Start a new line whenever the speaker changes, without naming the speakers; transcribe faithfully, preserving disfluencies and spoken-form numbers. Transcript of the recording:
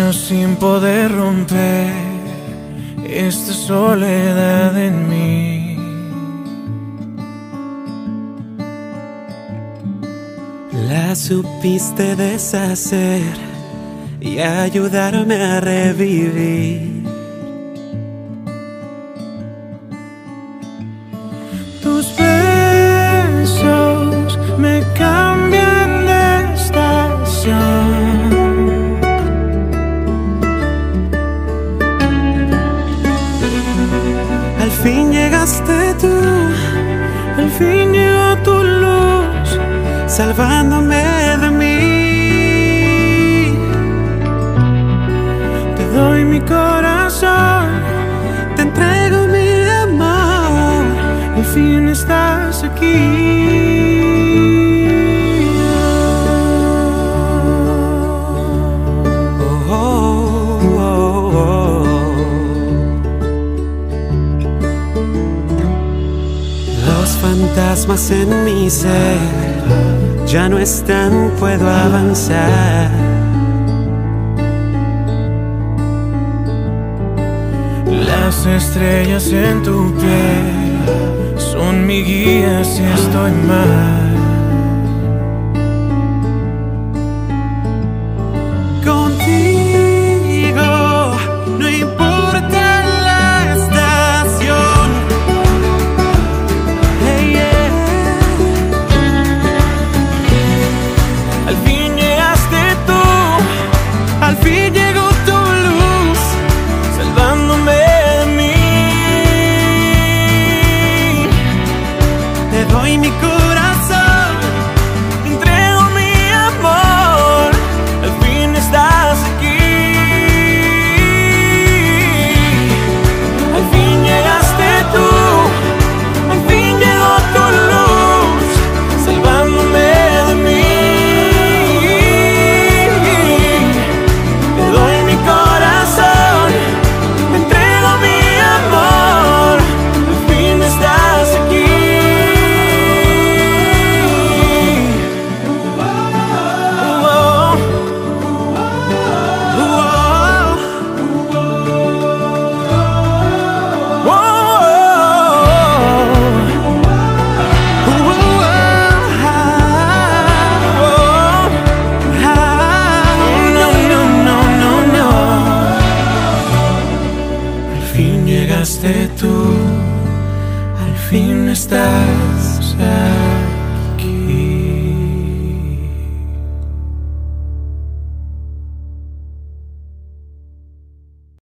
años sin poder romper esta soledad en mí.
La supiste deshacer y ayudarme a revivir.
Tus besos me cambian de estación.
Al fin llegaste tú,
al fin llegó tu luz,
salvándome de mí.
Te doy mi corazón,
te entrego mi amor,
al fin estás aquí.
Oh, oh, oh, oh. Los fantasmas en mi ser ya no están, puedo avanzar.
Las estrellas en tu piel son mi guía si estoy mal.
Contigo no importa la estación. Hey, yeah.
Al fin llegaste tú,
Al fin llegó tu luz,
salvándome de mí.
te doy mi corazón,
Te entrego mi amor, al fin estás aquí. Al fin llegaste tú, al fin llegó tu luz, salvándome de mí. Te doy mi corazón, te entrego mi amor, al fin estás aquí. Al fin llegaste tú, al fin estás aquí.